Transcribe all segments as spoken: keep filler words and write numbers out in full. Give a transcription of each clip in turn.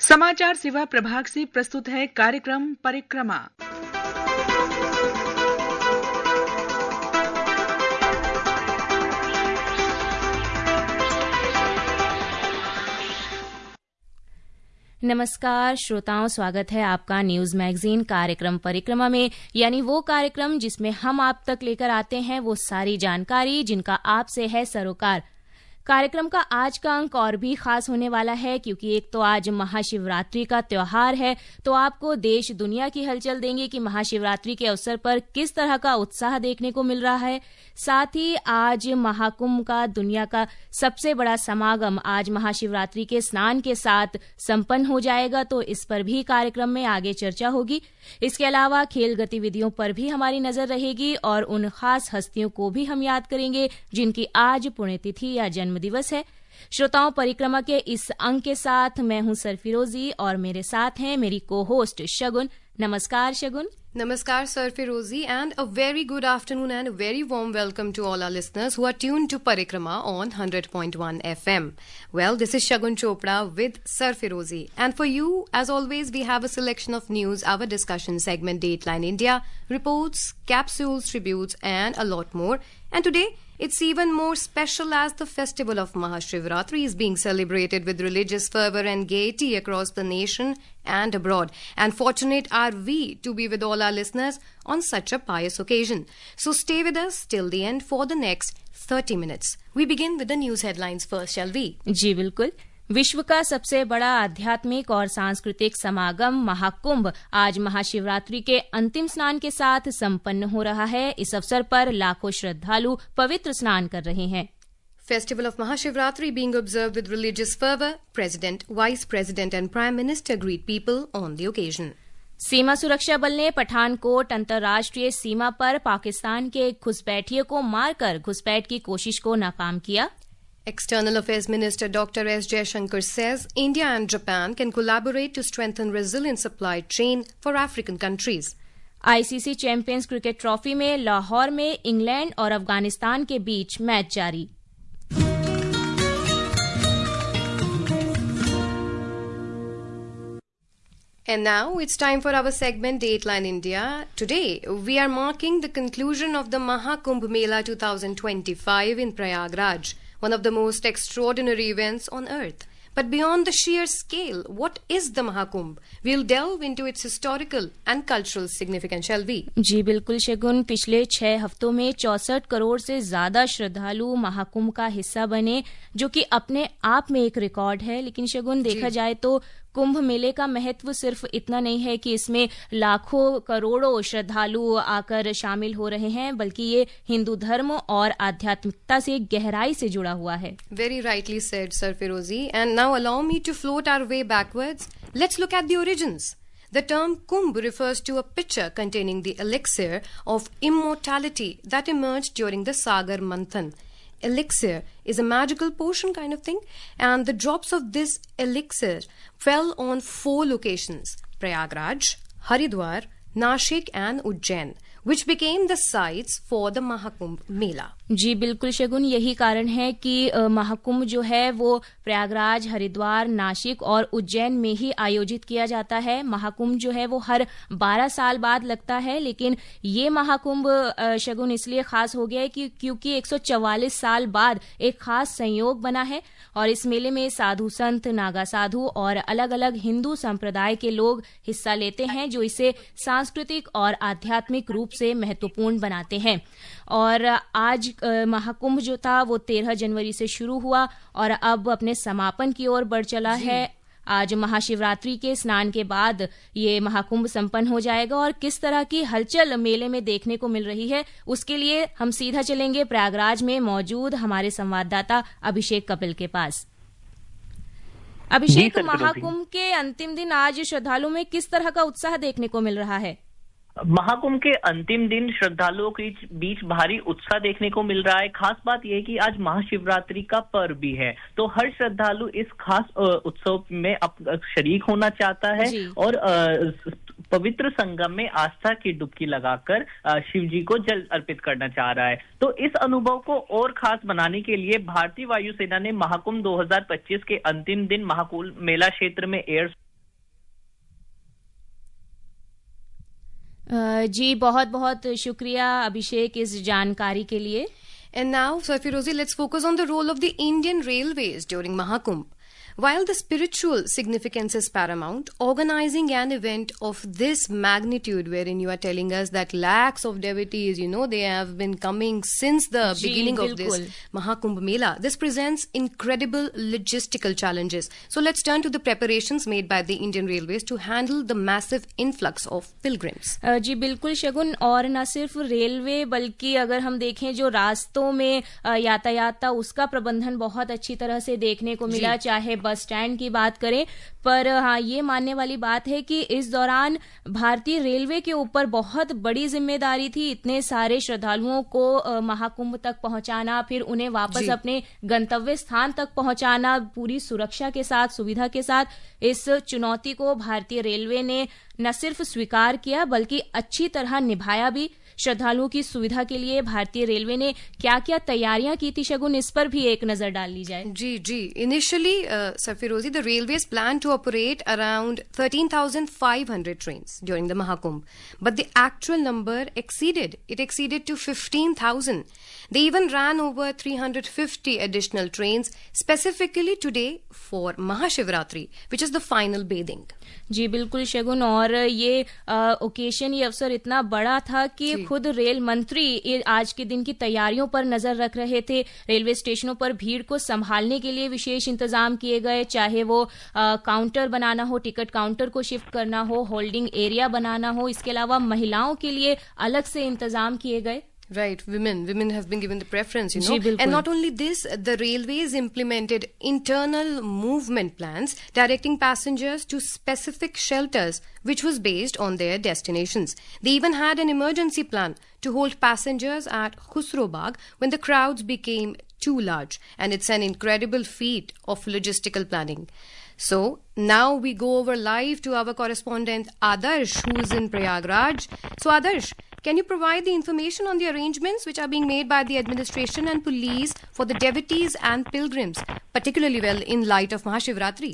समाचार सेवा प्रभाग से प्रस्तुत है कार्यक्रम परिक्रमा। नमस्कार श्रोताओं, स्वागत है आपका न्यूज मैगजीन कार्यक्रम परिक्रमा में, यानी वो कार्यक्रम जिसमें हम आप तक लेकर आते हैं वो सारी जानकारी जिनका आपसे है सरोकार। कार्यक्रम का आज का अंक और भी खास होने वाला है क्योंकि एक तो आज महाशिवरात्रि का त्योहार है, तो आपको देश दुनिया की हलचल देंगे कि महाशिवरात्रि के अवसर पर किस तरह का उत्साह देखने को मिल रहा है। साथ ही आज महाकुंभ का दुनिया का सबसे बड़ा समागम आज महाशिवरात्रि के स्नान के साथ संपन्न हो जाएगा, तो इस पर भी कार्यक्रम में आगे चर्चा होगी। इसके अलावा खेल गतिविधियों पर भी हमारी नजर रहेगी और उन खास हस्तियों को भी हम याद करेंगे जिनकी आज पुण्यतिथि या जन्म दिवस है। श्रोताओं, परिक्रमा के इस अंक के साथ मैं हूं सरफिरोजी और मेरे साथ हैं मेरी को होस्ट शगुन। नमस्कार शगुन। Namaskar, Sir Firozi, and a very good afternoon and a very warm welcome to all our listeners who are tuned to Parikrama on one hundred point one F M. Well, this is Shagun Chopra with Sir Firozi, and for you, as always, we have a selection of news, our discussion segment Dateline India, reports, capsules, tributes, and a lot more. And today, it's even more special as the festival of Mahashivratri is being celebrated with religious fervor and gaiety across the nation and abroad. And fortunate are we to be with all our listeners on such a pious occasion. So stay with us till the end for the next thirty minutes. We begin with the news headlines first, shall we? जी बिल्कुल। विश्व का सबसे बड़ा आध्यात्मिक और सांस्कृतिक समागम महाकुंभ आज महाशिवरात्रि के अंतिम स्नान के साथ संपन्न हो रहा है। इस अवसर पर लाखों श्रद्धालु पवित्र स्नान कर रहे हैं। Festival of Mahashivratri being observed with religious fervor. President, Vice President and Prime Minister greet people on the occasion. सीमा सुरक्षा बल ने पठानकोट अंतर्राष्ट्रीय सीमा पर पाकिस्तान के एक घुसपैठिए को मारकर घुसपैठ की कोशिश को नाकाम किया। External Affairs Minister Doctor S Jaishankar says India and Japan can collaborate to strengthen resilient supply chain for African countries. ICC champions cricket trophy में लाहौर में इंग्लैंड और अफगानिस्तान के बीच मैच जारी। And now it's time for our segment Dateline India. Today we are marking the conclusion of the Mahakumbh Mela twenty twenty-five in Prayagraj, one of the most extraordinary events on earth. But beyond the sheer scale, what is the Mahakumbh? We'll delve into its historical and cultural significance, shall we? जी बिल्कुल शगुन। पिछले छह हफ्तों में चौसठ करोड़ से ज्यादा श्रद्धालु महाकुंभ का हिस्सा बने, जो कि अपने आप में एक रिकॉर्ड है। लेकिन शगुन, देखा जाए तो कुंभ मेले का महत्व सिर्फ इतना नहीं है कि इसमें लाखों करोड़ों श्रद्धालु आकर शामिल हो रहे हैं, बल्कि ये हिंदू धर्म और आध्यात्मिकता से गहराई से जुड़ा हुआ है। Very rightly said, Sir Firozi. And now allow me to float our way backwards. Let's look at the origins. The term Kumbh refers to a pitcher containing the elixir of immortality that emerged during the Sagar Manthan. Elixir is a magical potion kind of thing, and the drops of this elixir fell on four locations: Prayagraj, Haridwar, Nashik and Ujjain, which became the sites for the Mahakumbh Mela. जी बिल्कुल शगुन, यही कारण है कि महाकुंभ जो है वो प्रयागराज, हरिद्वार, नासिक और उज्जैन में ही आयोजित किया जाता है। महाकुंभ जो है वो हर बारह साल बाद लगता है, लेकिन ये महाकुंभ शगुन इसलिए खास हो गया है कि क्योंकि एक सौ चौवालीस साल बाद एक खास संयोग बना है और इस मेले में साधु संत, नागा साधु और अलग अलग हिंदू संप्रदाय के लोग हिस्सा लेते हैं, जो इसे सांस्कृतिक और आध्यात्मिक रूप से महत्वपूर्ण बनाते हैं। और आज महाकुंभ जो था वो तेरह जनवरी से शुरू हुआ और अब अपने समापन की ओर बढ़ चला है। आज महाशिवरात्रि के स्नान के बाद ये महाकुंभ संपन्न हो जाएगा और किस तरह की हलचल मेले में देखने को मिल रही है, उसके लिए हम सीधा चलेंगे प्रयागराज में मौजूद हमारे संवाददाता अभिषेक कपिल के पास। अभिषेक, महाकुंभ के अंतिम दिन आज श्रद्धालुओं में किस तरह का उत्साह देखने को मिल रहा है? महाकुंभ के अंतिम दिन श्रद्धालुओं के बीच भारी उत्साह देखने को मिल रहा है। खास बात यह है कि आज महाशिवरात्रि का पर्व भी है, तो हर श्रद्धालु इस खास उत्सव में शरीक होना चाहता है और पवित्र संगम में आस्था की डुबकी लगाकर शिव जी को जल अर्पित करना चाह रहा है। तो इस अनुभव को और खास बनाने के लिए भारतीय वायुसेना ने महाकुंभ दो हज़ार पच्चीस के अंतिम दिन महाकुंभ मेला क्षेत्र में एयर जी बहुत बहुत शुक्रिया अभिषेक इस जानकारी के लिए. And now, Sarfirozi, let's focus on the role of the Indian Railways during Mahakumbh. While the spiritual significance is paramount, organizing an event of this magnitude, wherein you are telling us that lakhs of devotees, you know, they have been coming since the Ji, beginning bilkul. of this Mahakumbh Mela, this presents incredible logistical challenges. So let's turn to the preparations made by the Indian Railways to handle the massive influx of pilgrims. uh, जी बिल्कुल शगुन. और न सिर्फ railway बल्कि अगर हम देखें जो रास्तों में uh, यातायात था उसका प्रबंधन बहुत अच्छी तरह से देखने को मिला, चाहे बस स्टैंड की बात करें. पर हाँ, ये मानने वाली बात है कि इस दौरान भारतीय रेलवे के ऊपर बहुत बड़ी जिम्मेदारी थी. इतने सारे श्रद्धालुओं को महाकुंभ तक पहुंचाना, फिर उन्हें वापस अपने गंतव्य स्थान तक पहुंचाना पूरी सुरक्षा के साथ, सुविधा के साथ. इस चुनौती को भारतीय रेलवे ने न सिर्फ स्वीकार किया बल्कि अच्छी तरह निभाया भी. श्रद्धालुओं की सुविधा के लिए भारतीय रेलवे ने क्या क्या तैयारियां की थी शगुन, इस पर भी एक नजर डाल ली जाए. जी जी initially Sarfirozi, the railways planned to operate around thirteen thousand five hundred trains during the Mahakumbh, but the actual number exceeded. It exceeded to fifteen thousand. They even ran over three hundred fifty additional trains specifically today for Mahashivratri, which is the final bathing. जी बिल्कुल शगुन. और ये occasion, ये अवसर इतना बड़ा था कि खुद रेल मंत्री आज के दिन की तैयारियों पर नजर रख रहे थे. रेलवे स्टेशनों पर भीड़ को संभालने के लिए विशेष इंतजाम किए गए, चाहे वो आ, काउंटर बनाना हो, टिकट काउंटर को शिफ्ट करना हो, होल्डिंग एरिया बनाना हो. इसके अलावा महिलाओं के लिए अलग से इंतजाम किए गए. Right, women. Women have been given the preference, you know. Ji, and not only this, the railways implemented internal movement plans directing passengers to specific shelters, which was based on their destinations. They even had an emergency plan to hold passengers at Khusro Bagh when the crowds became too large. And it's an incredible feat of logistical planning. So, now we go over live to our correspondent Adarsh, who's in Prayagraj. So, Adarsh, can you provide the information on the arrangements which are being made by the administration and police for the devotees and pilgrims, particularly well in light of Mahashivratri?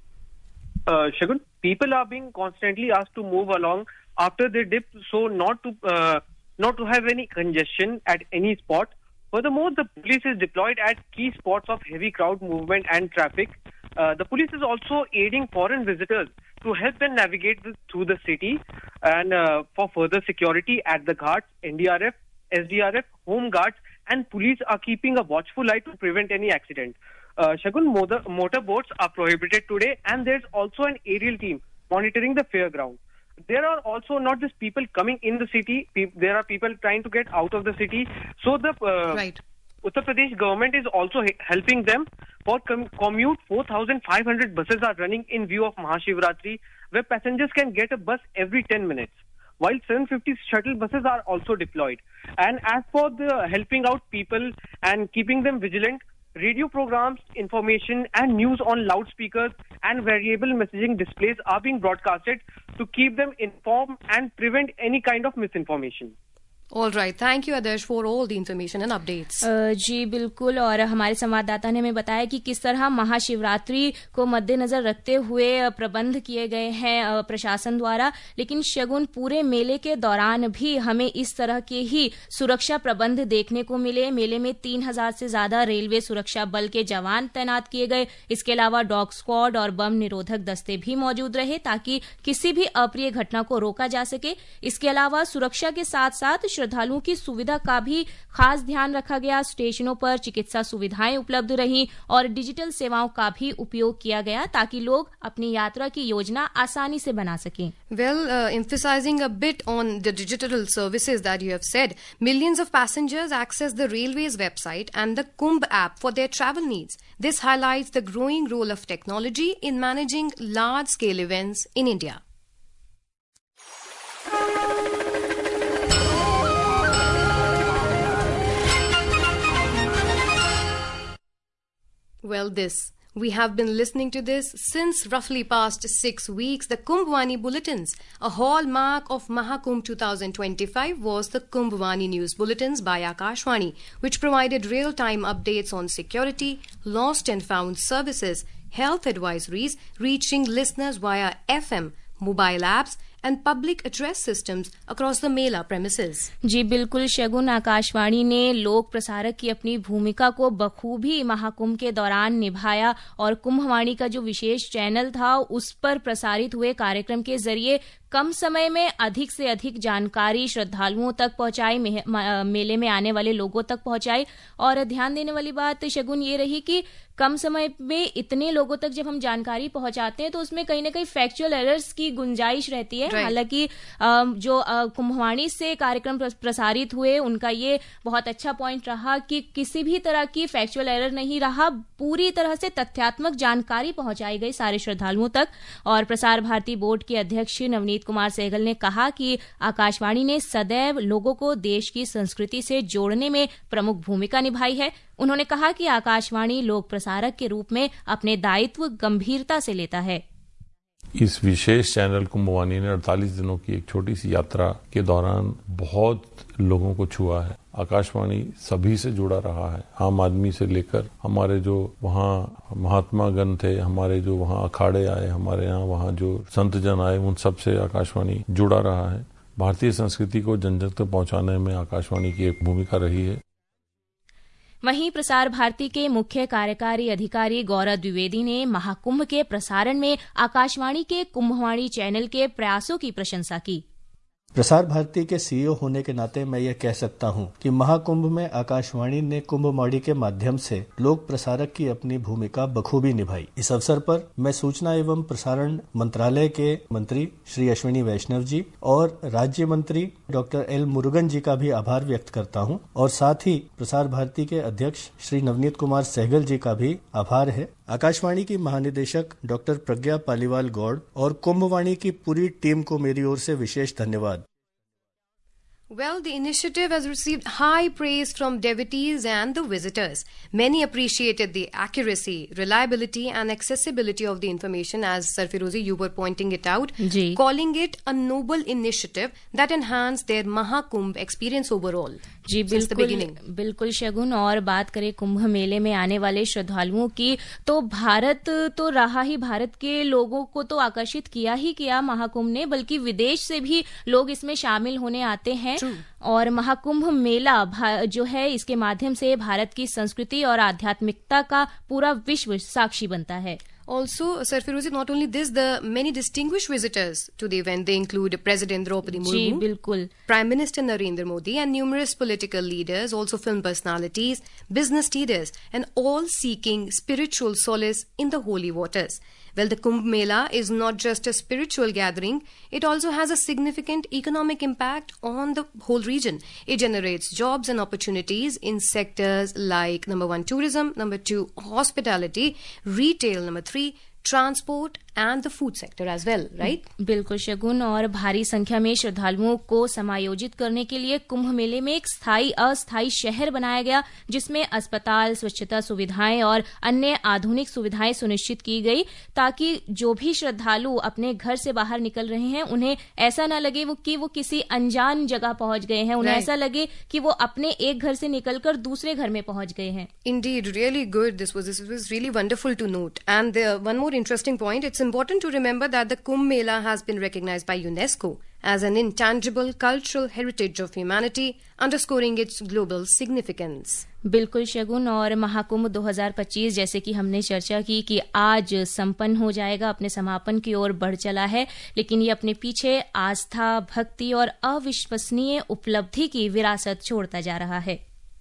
Uh, Shagun, people are being constantly asked to move along after they dip, so not to uh, not to have any congestion at any spot. Furthermore, the police is deployed at key spots of heavy crowd movement and traffic. Uh, the police is also aiding foreign visitors to help them navigate this, through the city, and uh, for further security at the ghats, N D R F, S D R F, home guards and police are keeping a watchful eye to prevent any accident. Uh, Shagun, motor, motorboats are prohibited today, and there's also an aerial team monitoring the fairground. There are also not just people coming in the city, pe- there are people trying to get out of the city. So the uh, right. Uttar Pradesh government is also he- helping them for com- commute. four thousand five hundred buses are running in view of Mahashivratri, where passengers can get a bus every ten minutes, while seven hundred fifty shuttle buses are also deployed. And as for the helping out people and keeping them vigilant, radio programs, information and news on loudspeakers and variable messaging displays are being broadcasted to keep them informed and prevent any kind of misinformation. All right. Thank you, Adarsh, for all the information and updates. uh, जी बिल्कुल. और हमारे संवाददाता ने हमें बताया कि किस तरह महाशिवरात्रि को मद्देनजर रखते हुए प्रबंध किए गए हैं प्रशासन द्वारा. लेकिन शगुन, पूरे मेले के दौरान भी हमें इस तरह के ही सुरक्षा प्रबंध देखने को मिले. मेले में तीन हजार से ज्यादा रेलवे सुरक्षा बल के जवान तैनात किए गए. इसके अलावा डॉग स्क्वाड और बम निरोधक दस्ते भी मौजूद रहे ताकि किसी भी अप्रिय घटना को रोका जा सके. इसके अलावा सुरक्षा के साथ साथ श्रद्धालुओं की सुविधा का भी खास ध्यान रखा गया. स्टेशनों पर चिकित्सा सुविधाएं उपलब्ध रहीं और डिजिटल सेवाओं का भी उपयोग किया गया ताकि लोग अपनी यात्रा की योजना आसानी से बना सकें. Well, uh, emphasizing a bit on the digital services that you have said, millions of passengers access the railways website and the Kumbh app for their travel needs. This highlights the growing role of technology in managing large-scale events in India. Well, this. We have been listening to this since roughly past six weeks. The Kumbhwani Bulletins, a hallmark of Mahakumbh twenty twenty-five, was the Kumbhwani News Bulletins by Akashwani, which provided real-time updates on security, lost and found services, health advisories, reaching listeners via F M, mobile apps, and public address systems across the Mela premises. जी बिल्कुल शगुन, आकाशवाणी ने लोक प्रसारक की अपनी भूमिका को बखूबी महाकुंभ के दौरान निभाया और कुंभवाणी का जो विशेष चैनल था उस पर प्रसारित हुए कार्यक्रम के जरिए कम समय में अधिक से अधिक जानकारी श्रद्धालुओं तक पहुंचाई, मेले में आने वाले लोगों तक पहुंचाई। और ध्यान देने वाली बात शगुन ये रही कि कम समय में इतने लोगों तक जब हम जानकारी पहुंचाते हैं तो उसमें कहीं ना कहीं फैक्चुअल एरर्स की गुंजाइश रहती है। हालांकि जो कुंभवाणी से कार्यक्रम प्रसारित हुए उनका ये बहुत अच्छा पॉइंट रहा कि किसी भी तरह की फैक्चुअल एरर नहीं रहा, पूरी तरह से तथ्यात्मक जानकारी पहुंचाई गई सारे श्रद्धालुओं तक। और प्रसार भारती बोर्ड के अध्यक्ष नवनीत कुमार सहगल ने कहा कि आकाशवाणी ने सदैव लोगों को देश की संस्कृति से जोड़ने में प्रमुख भूमिका निभाई है। उन्होंने कहा कि आकाशवाणी लोक प्रसारक के रूप में अपने दायित्व गंभीरता से लेता है। इस विशेष चैनल कुंभवाणी ने अड़तालीस दिनों की एक छोटी सी यात्रा के दौरान बहुत लोगों को छुआ है। आकाशवाणी सभी से जुड़ा रहा है, आम आदमी से लेकर हमारे जो वहाँ महात्मा गण थे, हमारे जो वहाँ अखाड़े आए, हमारे यहाँ वहाँ जो संत जन आए, उन सब से आकाशवाणी जुड़ा रहा है। भारतीय संस्कृति को जन जन तक पहुँचाने में आकाशवाणी की एक भूमिका रही है। वहीं प्रसार भारती के मुख्य कार्यकारी अधिकारी गौरव द्विवेदी ने महाकुंभ के प्रसारण में आकाशवाणी के कुंभवाणी चैनल के प्रयासों की प्रशंसा की। प्रसार भारती के सीईओ होने के नाते मैं ये कह सकता हूँ कि महाकुंभ में आकाशवाणी ने कुंभवाणी के माध्यम से लोक प्रसारक की अपनी भूमिका बखूबी निभाई। इस अवसर पर मैं सूचना एवं प्रसारण मंत्रालय के मंत्री श्री अश्विनी वैष्णव जी और राज्य मंत्री डॉक्टर एल मुरुगन जी का भी आभार व्यक्त करता हूँ और साथ ही प्रसार भारती के अध्यक्ष श्री नवनीत कुमार सहगल जी का भी आभार है। आकाशवाणी की महानिदेशक डॉक्टर प्रज्ञा पालीवाल गौड़ और कुंभवाणी की पूरी टीम को मेरी ओर से विशेष धन्यवाद। Well, the initiative has received high praise from devotees and the visitors. Many appreciated the accuracy, reliability and accessibility of the information, as Sir Firozi, you were pointing it out, ji. calling it a noble initiative that enhanced their Mahakumbh experience overall. जी बिल्कुल बिल्कुल शगुन। और बात करें कुंभ मेले में आने वाले श्रद्धालुओं की तो भारत तो रहा ही, भारत के लोगों को तो आकर्षित किया ही किया महाकुंभ ने, बल्कि विदेश से भी लोग इसमें शामिल होने आते हैं। True. और महाकुंभ मेला जो है इसके माध्यम से भारत की संस्कृति और आध्यात्मिकता का पूरा विश्व साक्षी बनता है। Also, Sir Firozi, not only this, the many distinguished visitors to the event, they include President Draupadi Murmu, बिल्कुल, Prime Minister Narendra Modi, and numerous political leaders, also film personalities, business leaders, and all seeking spiritual solace in the holy waters. Well, the Kumbh Mela is not just a spiritual gathering, it also has a significant economic impact on the whole region. It generates jobs and opportunities in sectors like number one, tourism, number two, hospitality, retail, number three, transport and the food sector as well, right? बिल्कुल शगुन। और भारी संख्या में श्रद्धालुओं को समायोजित करने के लिए कुंभ मेले में एक स्थायी अस्थायी शहर बनाया गया, जिसमें अस्पताल, स्वच्छता सुविधाएं और अन्य आधुनिक सुविधाएं सुनिश्चित की गई, ताकि जो भी श्रद्धालु अपने घर से बाहर निकल रहे हैं उन्हें ऐसा न लगे वो कि वो किसी अनजान जगह पहुंच गए हैं, उन्हें right. ऐसा लगे कि वो अपने एक घर से निकलकर दूसरे घर में पहुंच गए हैं। Indeed, really good. This was this was really wonderful to note. And the, one more interesting point, it's important to remember that the Kumbh Mela has been recognized by UNESCO as an intangible cultural heritage of humanity, underscoring its global significance. बिल्कुल शगुन। और महाकुंभ दो हज़ार पच्चीस जैसे कि हमने चर्चा की कि आज संपन्न हो जाएगा, अपने समापन की ओर बढ़ चला है, लेकिन ये अपने पीछे आस्था, भक्ति और अविश्वसनीय उपलब्धि की विरासत छोड़ता जा रहा है।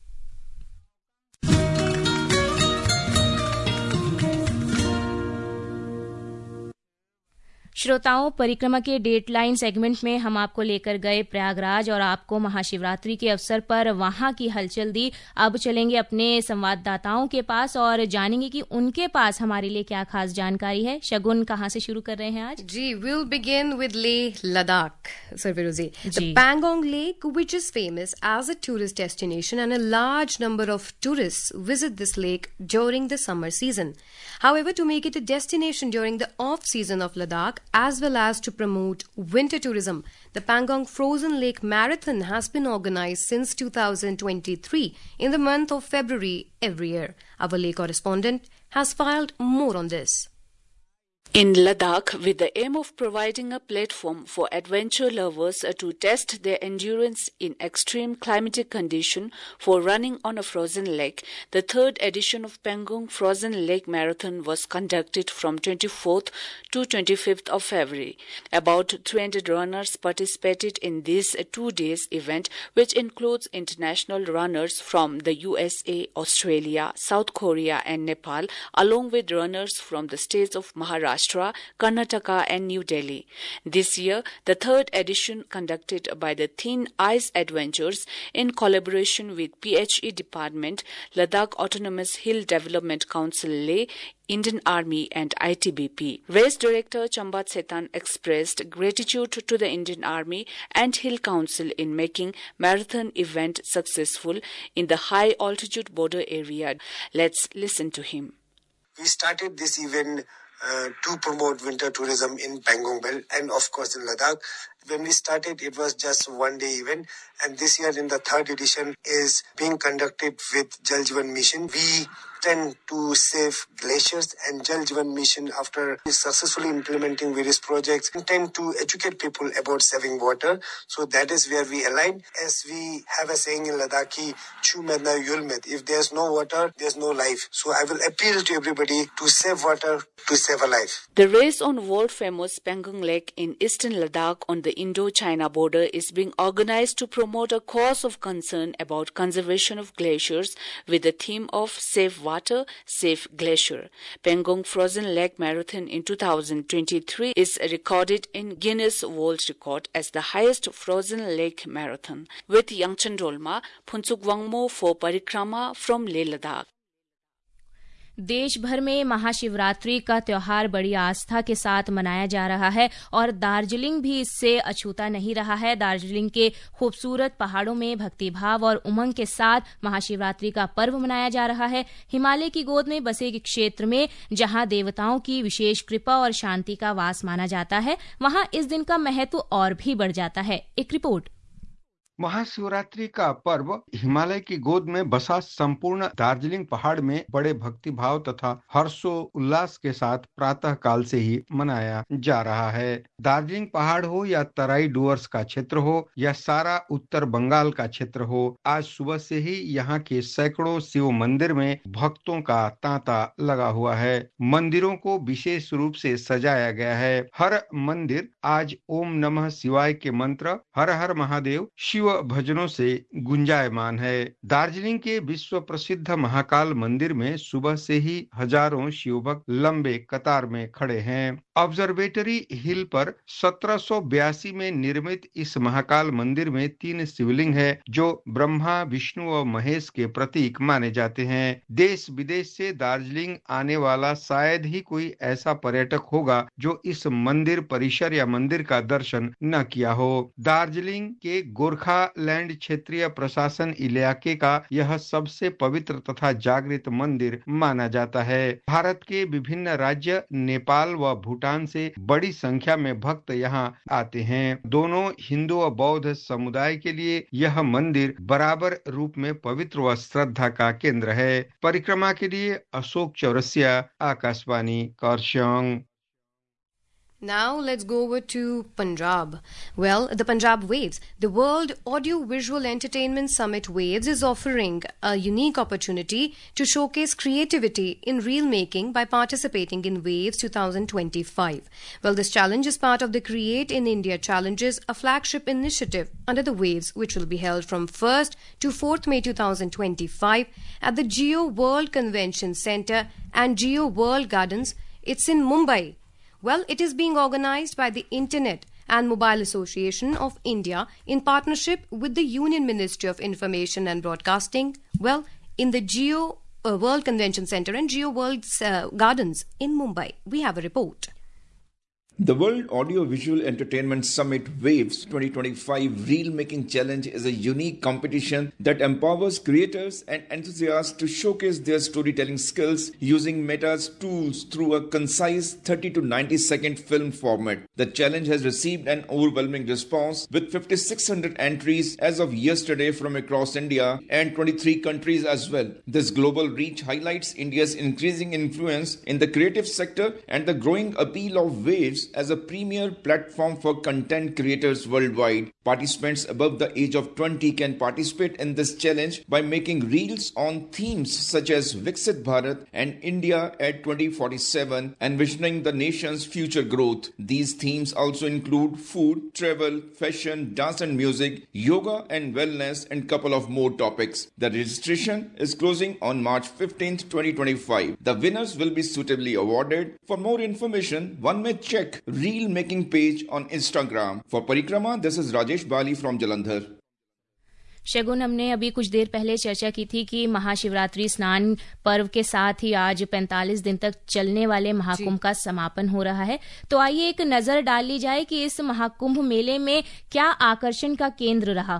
श्रोताओं, परिक्रमा के डेटलाइन सेगमेंट में हम आपको लेकर गए प्रयागराज और आपको महाशिवरात्रि के अवसर पर वहां की हलचल दी। अब चलेंगे अपने संवाददाताओं के पास और जानेंगे कि उनके पास हमारे लिए क्या खास जानकारी है। शगुन, कहां से शुरू कर रहे हैं आज? जी, we'll begin with Leh Ladakh, Sir Firozi. The Pangong Lake, which is famous as a tourist destination, and a large number of tourists visit this lake during the summer season. However, to make it a destination during the off-season of Ladakh, as well as to promote winter tourism, the Pangong Frozen Lake Marathon has been organized since two thousand twenty-three in the month of February every year. Our Leh correspondent has filed more on this. In Ladakh, with the aim of providing a platform for adventure lovers to test their endurance in extreme climatic conditions for running on a frozen lake, the third edition of Pangong Frozen Lake Marathon was conducted from twenty-fourth to twenty-fifth of February. About three hundred runners participated in this two days event, which includes international runners from the U S A, Australia, South Korea and Nepal, along with runners from the states of Maharashtra, Karnataka and New Delhi. This year, the third edition conducted by the Thin Ice Adventures in collaboration with P H E Department, Ladakh Autonomous Hill Development Council Leh, Indian Army and I T B P. Race Director Chambat Setan expressed gratitude to the Indian Army and Hill Council in making marathon event successful in the high altitude border area. Let's listen to him. We started this event Uh, to promote winter tourism in Pangong Belt and of course in Ladakh. When we started, it was just one day event, and this year in the third edition is being conducted with Jal Jeevan Mission. We tend to save glaciers, and Jal Jeevan Mission, after successfully implementing various projects, intend to educate people about saving water. So that is where we align. As we have a saying in Ladakhi, Chu med na yul med. If there's no water, there's no life. So I will appeal to everybody to save water, to save a life. The race on world-famous Pangong Lake in eastern Ladakh on the Indo-China border is being organized to promote a cause of concern about conservation of glaciers with the theme of Save Water, Save Glacier. Pangong Frozen Lake Marathon in two thousand twenty-three is recorded in Guinness World Record as the highest frozen lake marathon. With Yangchen Rolma, Phuntsuk Wangmo for Parikrama from Leh Ladakh. देश भर में महाशिवरात्रि का त्योहार बड़ी आस्था के साथ मनाया जा रहा है और दार्जिलिंग भी इससे अछूता नहीं रहा है। दार्जिलिंग के खूबसूरत पहाड़ों में भक्तिभाव और उमंग के साथ महाशिवरात्रि का पर्व मनाया जा रहा है। हिमालय की गोद में बसे एक क्षेत्र में जहां देवताओं की विशेष कृपा और शांति का वास माना जाता है, वहां इस दिन का महत्व और भी बढ़ जाता है। एक रिपोर्ट। महाशिवरात्रि का पर्व हिमालय की गोद में बसा संपूर्ण दार्जिलिंग पहाड़ में बड़े भक्तिभाव तथा हर्षो उल्लास के साथ प्रातः काल से ही मनाया जा रहा है। दार्जिलिंग पहाड़ हो या तराई डुअर्स का क्षेत्र हो या सारा उत्तर बंगाल का क्षेत्र हो, आज सुबह से ही यहाँ के सैकड़ों शिव मंदिर में भक्तों का तांता लगा हुआ है। मंदिरों को विशेष रूप से सजाया गया है। हर मंदिर आज ओम नमः शिवाय के मंत्र, हर हर महादेव, शिव भजनों से गुंजायमान है। दार्जिलिंग के विश्व प्रसिद्ध महाकाल मंदिर में सुबह से ही हजारों शिवभक्त लंबे कतार में खड़े हैं। ऑब्जर्वेटरी हिल पर सत्रह सौ बयासी में निर्मित इस महाकाल मंदिर में तीन शिवलिंग है जो ब्रह्मा, विष्णु और महेश के प्रतीक माने जाते हैं। देश विदेश से दार्जिलिंग आने वाला शायद ही कोई ऐसा पर्यटक होगा जो इस मंदिर परिसर या मंदिर का दर्शन न किया हो। दार्जिलिंग के गोरखा लैंड क्षेत्रीय प्रशासन इलाके का यह सबसे पवित्र तथा जागृत मंदिर माना जाता है। भारत के विभिन्न राज्य, नेपाल व भूटान से बड़ी संख्या में भक्त यहाँ आते हैं। दोनों हिंदू और बौद्ध समुदाय के लिए यह मंदिर बराबर रूप में पवित्र व श्रद्धा का केंद्र है। परिक्रमा के लिए Ashok Chaurasia, Akashvani, Karsog. Now let's go over to Punjab. Well, the Punjab Waves, the World Audio Visual Entertainment Summit Waves, is offering a unique opportunity to showcase creativity in reel making by participating in Waves twenty twenty-five. Well, this challenge is part of the Create in India Challenges, a flagship initiative under the Waves, which will be held from first to fourth May twenty twenty-five at the Geo World Convention Centre and Geo World Gardens. It's in Mumbai. Well, it is being organized by the Internet and Mobile Association of India in partnership with the Union Ministry of Information and Broadcasting. Well, in the Geo uh, World Convention Centre and Geo World uh, Gardens in Mumbai. We have a report. The World Audio-Visual Entertainment Summit WAVES twenty twenty-five Reel Making Challenge is a unique competition that empowers creators and enthusiasts to showcase their storytelling skills using Meta's tools through a concise thirty to ninety second film format. The challenge has received an overwhelming response with five thousand six hundred entries as of yesterday from across India and twenty-three countries as well. This global reach highlights India's increasing influence in the creative sector and the growing appeal of WAVES as a premier platform for content creators worldwide. Participants above the age of twenty can participate in this challenge by making reels on themes such as Viksit Bharat and India at twenty forty-seven, envisioning the nation's future growth. These themes also include food, travel, fashion, dance and music, yoga and wellness, and couple of more topics. The registration is closing on March fifteenth, twenty twenty-five. The winners will be suitably awarded. For more information, one may check Reel Making page on Instagram. For Parikrama, this is Rajesh Bali from Jalandhar. शगुन, हमने अभी कुछ देर पहले चर्चा की थी कि महाशिवरात्रि स्नान पर्व के साथ ही आज पैंतालीस दिन तक चलने वाले महाकुंभ का समापन हो रहा है। तो आइए एक नजर डाल ली जाए कि इस महाकुंभ मेले में क्या आकर्षण का केंद्र रहा।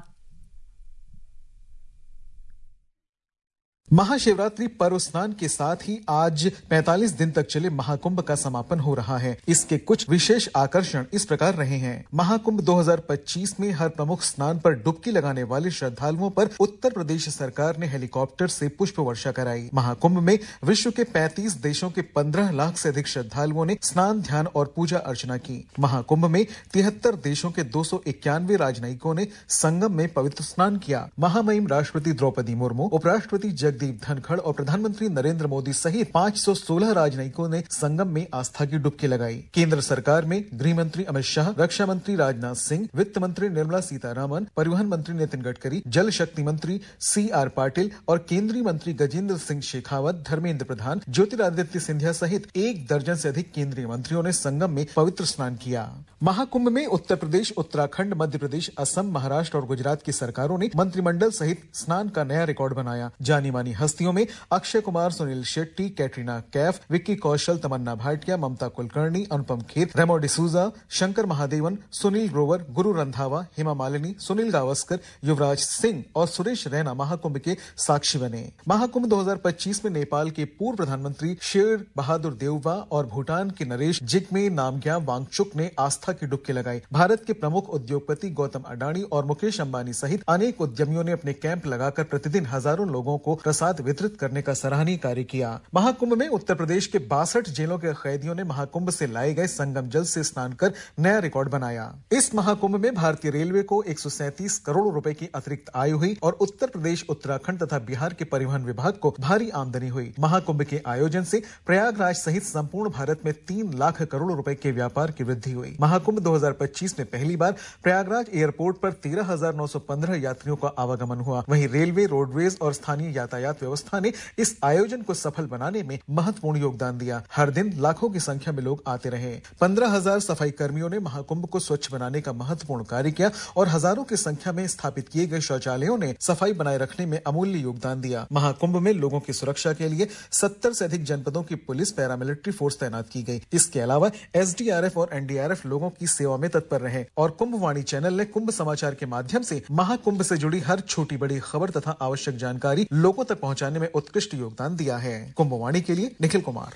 महाशिवरात्रि पर्व स्नान के साथ ही आज पैंतालीस दिन तक चले महाकुंभ का समापन हो रहा है। इसके कुछ विशेष आकर्षण इस प्रकार रहे हैं। महाकुंभ दो हज़ार पच्चीस में हर प्रमुख स्नान पर डुबकी लगाने वाले श्रद्धालुओं पर उत्तर प्रदेश सरकार ने हेलीकॉप्टर से पुष्प वर्षा कराई। महाकुंभ में विश्व के पैंतीस देशों के पंद्रह लाख से अधिक श्रद्धालुओं ने स्नान, ध्यान और पूजा अर्चना की। महाकुंभ में तिहत्तर देशों के दो सौ इक्यानवे राजनयिकों ने संगम में पवित्र स्नान किया। महामहिम राष्ट्रपति द्रौपदी मुर्मू, उपराष्ट्रपति जगदीप धनखड़ और प्रधानमंत्री नरेंद्र मोदी सहित पाँच सौ सोलह राजनयिकों ने संगम में आस्था की डुबकी लगाई। केंद्र सरकार में गृह मंत्री अमित शाह, रक्षा मंत्री राजनाथ सिंह, वित्त मंत्री निर्मला सीतारामन, परिवहन मंत्री नितिन गडकरी, जल शक्ति मंत्री सी आर पाटिल और केंद्रीय मंत्री गजेंद्र सिंह शेखावत, धर्मेंद्र प्रधान, ज्योतिरादित्य सिंधिया सहित एक दर्जन से अधिक केंद्रीय मंत्रियों ने संगम में पवित्र स्नान किया। महाकुंभ में उत्तर प्रदेश, उत्तराखंड, मध्य प्रदेश, असम, महाराष्ट्र और गुजरात की सरकारों ने मंत्रिमंडल सहित स्नान का नया रिकॉर्ड बनाया। जानी मानी हस्तियों में अक्षय कुमार, सुनील शेट्टी, कैटरीना कैफ, विक्की कौशल, तमन्ना भाटिया, ममता कुलकर्णी, अनुपम खेर, रेमो डिसूजा, शंकर महादेवन, सुनील ग्रोवर, गुरु रंधावा, हेमा मालिनी, सुनील गावस्कर, युवराज सिंह और सुरेश रैना महाकुंभ के साक्षी बने। महाकुंभ दो हज़ार पच्चीस में नेपाल के पूर्व प्रधानमंत्री शेर बहादुर देउवा और भूटान के नरेश जिग्मे नामग्याल वांगचुक ने आस्था की डुबकी लगाई। भारत के प्रमुख उद्योगपति गौतम अडानी और मुकेश अंबानी सहित अनेक उद्यमियों ने अपने कैंप लगाकर प्रतिदिन हजारों लोगों को प्रसाद वितरित करने का सराहनीय कार्य किया। महाकुंभ में उत्तर प्रदेश के बासठ जेलों के कैदियों ने महाकुंभ से लाए गए संगम जल से स्नान कर नया रिकॉर्ड बनाया। इस महाकुंभ में भारतीय रेलवे को एक सौ सैंतीस करोड़ रुपए की अतिरिक्त आय हुई और उत्तर प्रदेश, उत्तराखंड तथा बिहार के परिवहन विभाग को भारी आमदनी हुई। महाकुंभ के आयोजन से प्रयागराज सहित संपूर्ण भारत में तीन लाख करोड़ रुपए के व्यापार की वृद्धि हुई। महाकुंभ दो हज़ार पच्चीस में पहली बार प्रयागराज एयरपोर्ट पर तेरह हजार नौ सौ पंद्रह यात्रियों का आवागमन हुआ। वहीं रेलवे, रोडवेज और स्थानीय यातायात व्यवस्था ने इस आयोजन को सफल बनाने में महत्वपूर्ण योगदान दिया। हर दिन लाखों की संख्या में लोग आते रहे। पंद्रह हजार सफाई कर्मियों ने महाकुंभ को स्वच्छ बनाने का महत्वपूर्ण कार्य किया और हजारों की संख्या में स्थापित किए गए शौचालयों ने सफाई बनाए रखने में अमूल्य योगदान दिया। महाकुंभ में लोगों की सुरक्षा के लिए सत्तर से अधिक जनपदों की पुलिस, पैरामिलिट्री फोर्स तैनात की गई। इसके अलावा एसडीआरएफ और एनडीआरएफ लोगों की सेवा में तत्पर रहे और कुंभवाणी चैनल ने कुंभ समाचार के माध्यम से महाकुंभ से जुड़ी हर छोटी बड़ी खबर तथा आवश्यक जानकारी लोगों तक पहुंचाने में उत्कृष्ट योगदान दिया है। कुंभवाणी के लिए निखिल कुमार।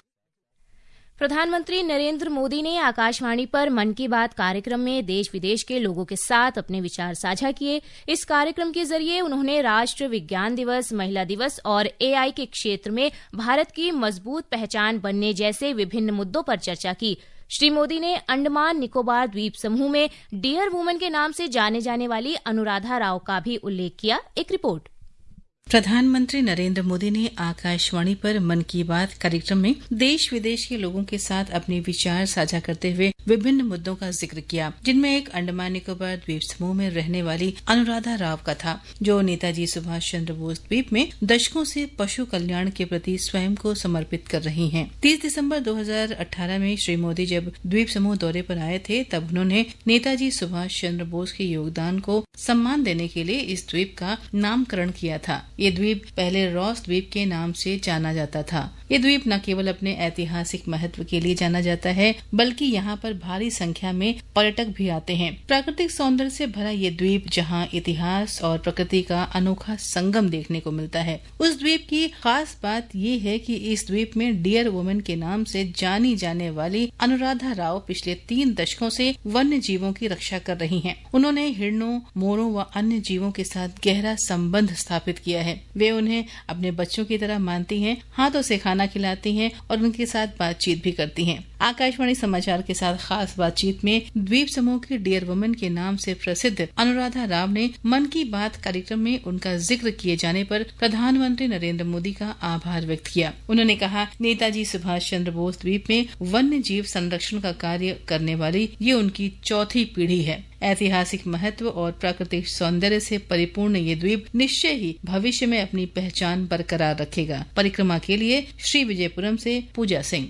प्रधानमंत्री नरेंद्र मोदी ने आकाशवाणी पर मन की बात कार्यक्रम में देश विदेश के लोगों के साथ अपने विचार साझा किए। इस कार्यक्रम के जरिए उन्होंने राष्ट्र विज्ञान दिवस, महिला दिवस और एआई के क्षेत्र में भारत की मजबूत पहचान बनने जैसे विभिन्न मुद्दों पर चर्चा की। श्री मोदी ने अंडमान निकोबार द्वीप समूह में डियर वुमन के नाम से जाने जाने वाली अनुराधा राव का भी उल्लेख किया। एक रिपोर्ट। प्रधानमंत्री नरेंद्र मोदी ने आकाशवाणी पर मन की बात कार्यक्रम में देश विदेश के लोगों के साथ अपने विचार साझा करते हुए विभिन्न मुद्दों का जिक्र किया, जिनमें एक अंडमान निकोबार द्वीप समूह में रहने वाली अनुराधा राव का था, जो नेताजी सुभाष चंद्र बोस द्वीप में दशकों से पशु कल्याण के प्रति स्वयं को समर्पित कर रही हैं। तीस दिसंबर दो हज़ार अठारह में श्री मोदी जब द्वीप समूह दौरे पर आए थे, तब उन्होंने नेताजी सुभाष चंद्र बोस के योगदान को सम्मान देने के लिए इस द्वीप का नामकरण किया था। ये द्वीप पहले रॉस द्वीप के नाम से जाना जाता था। ये द्वीप न केवल अपने ऐतिहासिक महत्व के लिए जाना जाता है, बल्कि यहाँ पर भारी संख्या में पर्यटक भी आते हैं। प्राकृतिक सौंदर्य से भरा ये द्वीप, जहाँ इतिहास और प्रकृति का अनोखा संगम देखने को मिलता है। उस द्वीप की खास बात ये है कि इस द्वीप में डियर वुमन के नाम से जानी जाने वाली अनुराधा राव पिछले तीन दशकों से वन्य जीवों की रक्षा कर रही हैं। उन्होंने हिरणों, मोरों व अन्य जीवों के साथ गहरा संबंध स्थापित किया है। वे उन्हें अपने बच्चों की तरह मानती हैं, हाथों से खाना खिलाती हैं और उनके साथ बातचीत भी करती हैं। आकाशवाणी समाचार के साथ खास बातचीत में द्वीप समूह की डियर वुमन के नाम से प्रसिद्ध अनुराधा राव ने मन की बात कार्यक्रम में उनका जिक्र किए जाने पर प्रधानमंत्री नरेंद्र मोदी का आभार व्यक्त किया। उन्होंने कहा, नेताजी सुभाष चंद्र बोस द्वीप में वन्य जीव संरक्षण का कार्य करने वाली ये उनकी चौथी पीढ़ी है। ऐतिहासिक महत्व और प्राकृतिक सौंदर्य से परिपूर्ण ये द्वीप निश्चय ही भविष्य में अपनी पहचान बरकरार रखेगा। परिक्रमा के लिए श्री विजयपुरम से पूजा सिंह।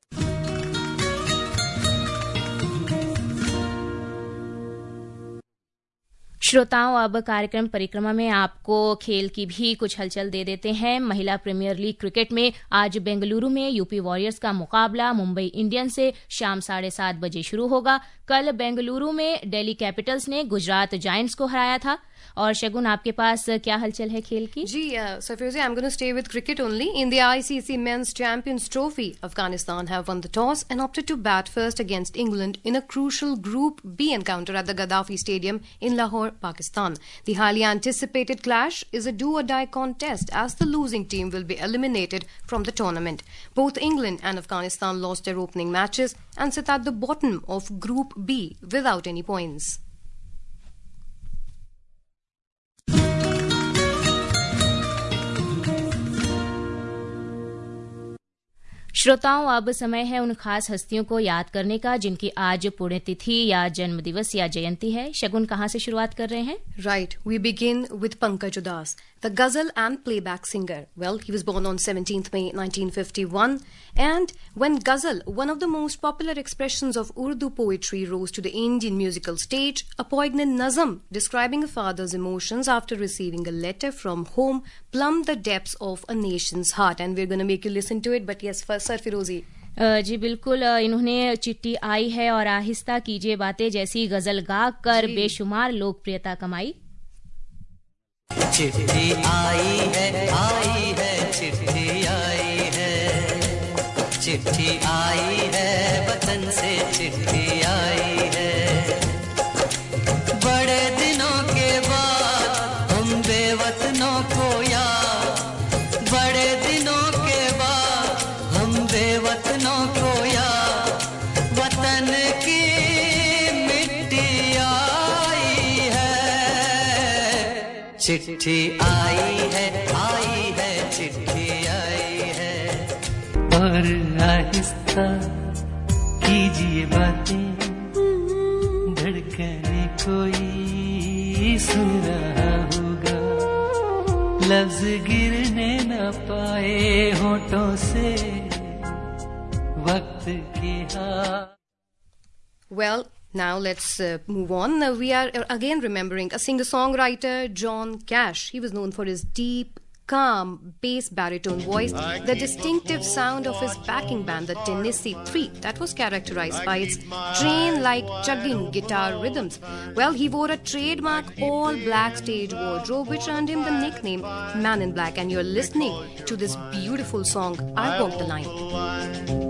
श्रोताओं, अब कार्यक्रम परिक्रमा में आपको खेल की भी कुछ हलचल दे देते हैं। महिला प्रीमियर लीग क्रिकेट में आज बेंगलुरु में यूपी वॉरियर्स का मुकाबला मुंबई इंडियंस से शाम साढ़े सात बजे शुरू होगा। कल बेंगलुरु में दिल्ली कैपिटल्स ने गुजरात जायंट्स को हराया था। और शगुन, आपके पास क्या हलचल है खेल की? जी Sarfirozi, I am going to stay with cricket only. In the ICC men's champions trophy, Afghanistan have won the toss and opted to bat first against England in a crucial group B encounter at the Gaddafi stadium in Lahore, Pakistan. The highly anticipated clash is a do-or-die contest as the losing team will be eliminated from the tournament. Both England and Afghanistan lost their opening matches and sit at the bottom of Group B without any points. श्रोताओं, अब समय है उन खास हस्तियों को याद करने का जिनकी आज पुण्यतिथि या जन्म दिवस या जयंती है। शगुन, कहाँ से शुरुआत कर रहे हैं? Right, we begin with Pankaj Udas, the ghazal and playback singer. Well, he was born on seventeenth May nineteen fifty-one, and when ghazal, one of the most popular expressions of Urdu poetry, rose to the Indian musical stage, a poignant nazm describing a father's emotions after receiving a letter from home plumbed the depths of a nation's heart. And we're going to make you listen to it, but yes, first, Sir Firozi. जी बिल्कुल, इन्होंने चिट्ठी आई है और आहिस्ता कीजिए बातें जैसी गजल गा कर बेशुमार लोकप्रियता कमाई। चिट्ठी आई है, आई है, चिट्ठी आई है, चिट्ठी आई है, वतन से चिट्ठी आई है। बड़े दिनों के बाद हम बेवतनों को याद, बड़े दिनों के बाद हम बेवतनों को याद, वतन की मिट्टी आई है। चिट्ठी आई है, आई है, चिट्ठी आई है। और आहिस्ता कीजिए बातें, धड़कने कोई सुन रहा होगा, लफ्ज गिरने न पाए होठों से वक्त के हाथ। Well, now let's uh, move on. Uh, we are uh, again remembering a singer-songwriter, John Cash. He was known for his deep, calm, bass baritone voice, the distinctive sound of his backing band, the Tennessee Three, that was characterized by its train-like chugging guitar rhythms. Well, he wore a trademark all-black stage wardrobe, which earned him the nickname Man in Black. And you're listening to this beautiful song, I Walk the Line.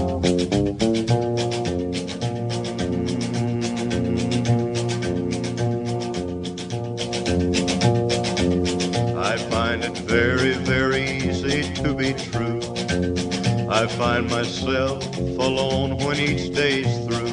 I find it very, very easy to be true. I find myself alone when each day's through.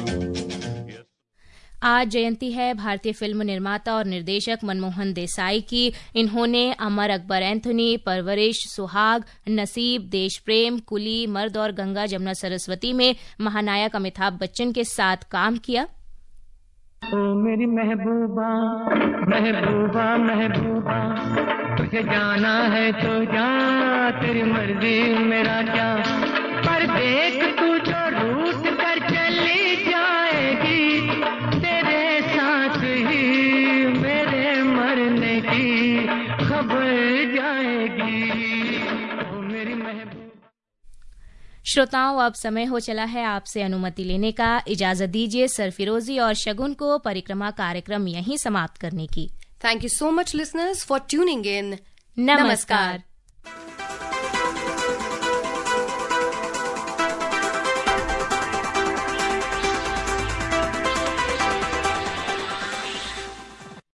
आज जयंती है भारतीय film निर्माता और निर्देशक मनमोहन देसाई की। इन्होंने अमर, Akbar Anthony, परवरिश, सुहाग, नसीब, देश प्रेम, कुली, मर्द और गंगा जमुना सरस्वती में महानायक अमिताभ बच्चन के साथ काम किया। ओ मेरी महबूबा, महबूबा, महबूबा, तुझे जाना है तो जा, तेरी मर्जी मेरा क्या, पर देख तू जो रूठ कर चली जाएगी, तेरे साथ ही मेरे मरने की खबर जाएगी। श्रोताओं, अब समय हो चला है आपसे अनुमति लेने का। इजाजत दीजिए सरफिरोजी और शगुन को परिक्रमा कार्यक्रम यहीं समाप्त करने की। Thank you so much listeners for tuning in. नमस्कार।